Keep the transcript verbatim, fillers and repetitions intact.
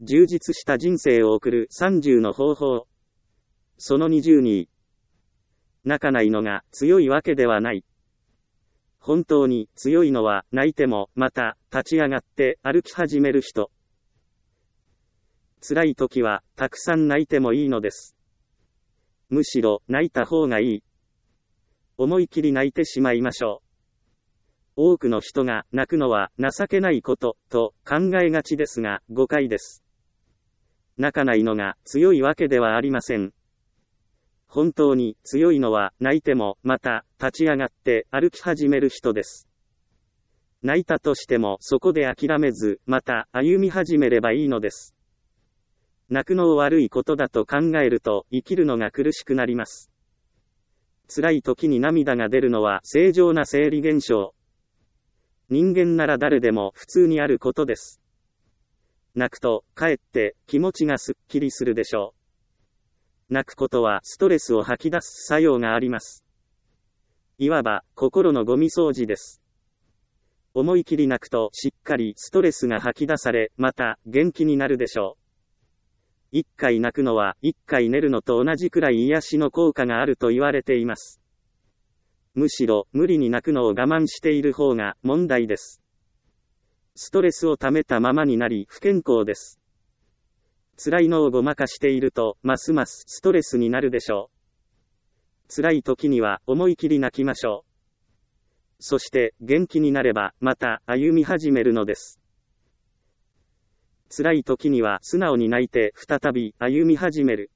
充実した人生を送るさんじゅうの方法。そのにじゅうに。泣かないのが強いわけではない。本当に強いのは泣いてもまた立ち上がって歩き始める人。辛い時はたくさん泣いてもいいのです。むしろ泣いた方がいい。思い切り泣いてしまいましょう。多くの人が泣くのは情けないことと考えがちですが誤解です。泣かないのが強いわけではありません。本当に強いのは泣いてもまた立ち上がって歩き始める人です。泣いたとしてもそこで諦めずまた歩み始めればいいのです。泣くのを悪いことだと考えると生きるのが苦しくなります。辛い時に涙が出るのは正常な生理現象。人間なら誰でも普通にあることです。泣くとかえって気持ちがすっきりするでしょう。泣くことはストレスを吐き出す作用があります。いわば心のゴミ掃除です。思い切り泣くとしっかりストレスが吐き出され、また元気になるでしょう。一回泣くのは一回寝るのと同じくらい癒しの効果があると言われています。むしろ無理に泣くのを我慢している方が問題です。ストレスを溜めたままになり不健康です。辛いのをごまかしているとますますストレスになるでしょう。辛い時には思い切り泣きましょう。そして元気になればまた歩み始めるのです。辛い時には素直に泣いて再び歩み始める。